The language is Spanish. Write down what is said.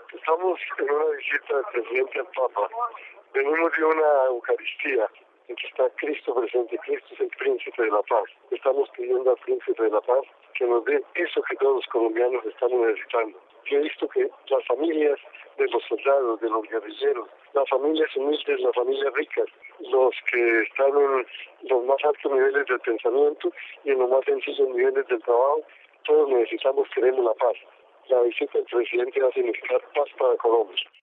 Estamos en una visita del presidente al Papa. Venimos de una Eucaristía en que está Cristo presente. Cristo es el príncipe de la paz. Estamos pidiendo al príncipe de la paz que nos dé eso que todos los colombianos estamos necesitando. Yo he visto que las familias de los soldados, de los guerrilleros, las familias humildes, las familias ricas, los que están en los más altos niveles del pensamiento y en los más sencillos niveles del trabajo, todos necesitamos, queremos la paz. La visita del presidente va a significar paz para Colombia.